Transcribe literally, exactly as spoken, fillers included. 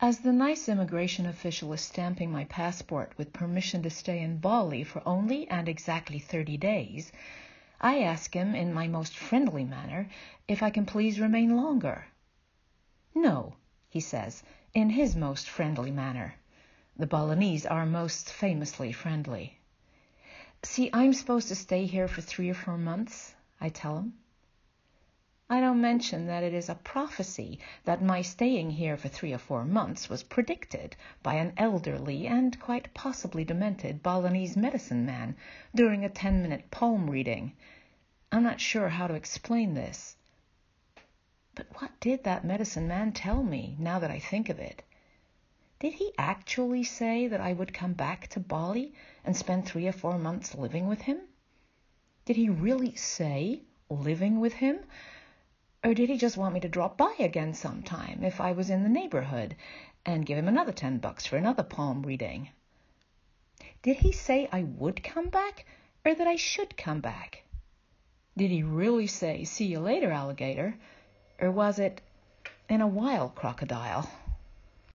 As the nice immigration official is stamping my passport with permission to stay in Bali for only and exactly thirty days, I ask him in my most friendly manner if I can please remain longer. No, he says, in his most friendly manner. The Balinese are most famously friendly. See, I'm supposed to stay here for three or four months, I tell him. I don't mention that it is a prophecy that my staying here for three or four months was predicted by an elderly and quite possibly demented Balinese medicine man during a ten-minute palm reading. I'm not sure how to explain this. But what did that medicine man tell me, now that I think of it? Did he actually say that I would come back to Bali and spend three or four months living with him? Did he really say living with him? Or did he just want me to drop by again sometime if I was in the neighborhood and give him another ten bucks for another palm reading? Did he say I would come back or that I should come back? Did he really say, see you later, alligator? Or was it in a wild crocodile?